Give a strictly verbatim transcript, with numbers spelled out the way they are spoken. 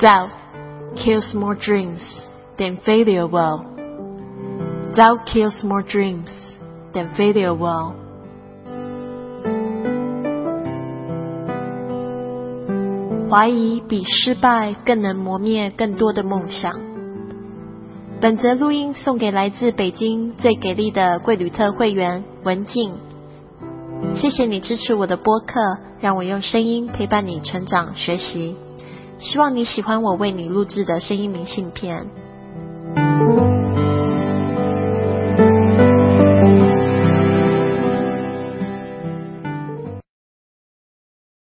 Doubt kills more dreams than failure will. Doubt kills more dreams than failure will. 怀疑比失败更能磨灭更多的梦想。本则录音送给来自北京最给力的贵旅特会员文静。谢谢你支持我的播客，让我用声音陪伴你成长学习。希望你喜欢我为你录制的声音明信片。